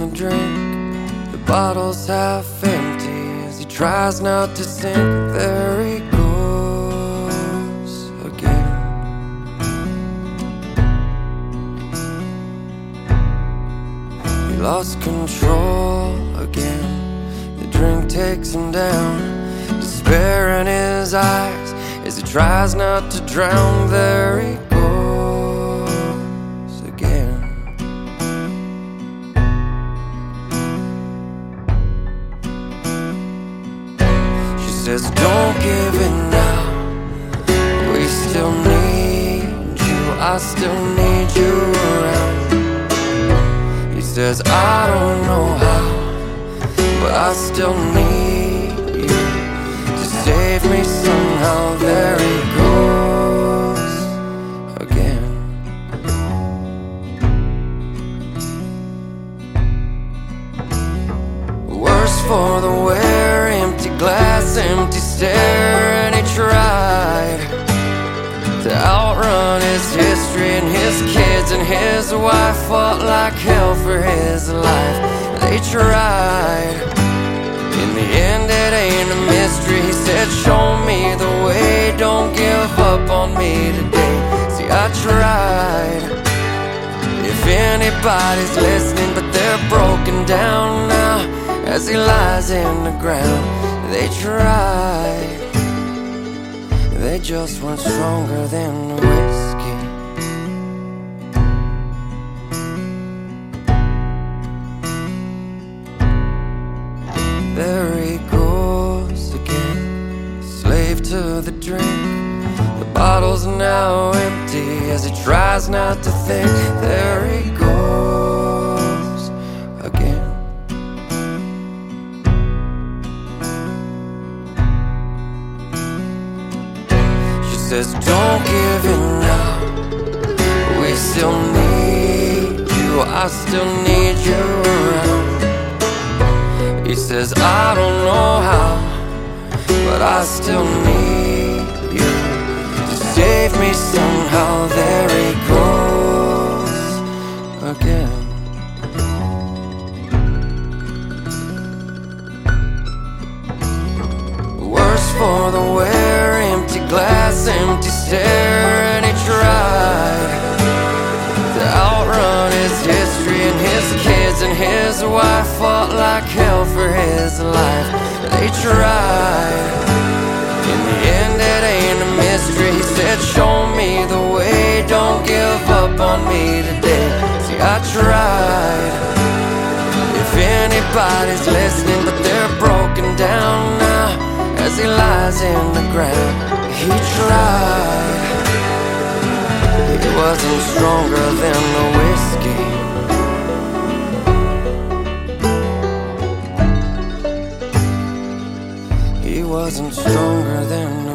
the drink. The bottle's half empty as he tries not to sink. There he goes again. He lost control again. The drink takes him down. Despair in his eyes as he tries not to drown. There he goes again. She says, don't give in now. We still need you. I still need you around. He says, I don't know how, but I still need you to save me somehow. There he goes again. Worse for the wear, empty glass, empty stare. And he tried to outrun his history and his kids and his wife. Fought like hell for his life. They tried. In the end it ain't a mystery. He said, show me the way, don't give up on me today. See, I tried. If anybody's listening, but they're broken down now as he lies in the ground. They tried. They just weren't stronger than the whiskey. There he goes again, slave to the drink. The bottle's now empty as he tries not to think. There he goes again. She says, don't give in now. We still need you. I still need you around. He says, I don't know how, but I still need you to save me somehow. There he goes again. Worse for the wear, empty glass, empty stare. And he tried to outrun his history and his kids and his wife. Fought like hell for his life. They tried. In the end it ain't a mystery. He said, show me the way, don't give up on me today. See, I tried. If anybody's listening, but they're broken down now as he lies in the ground. He tried. He wasn't stronger than the whiskey. He wasn't stronger than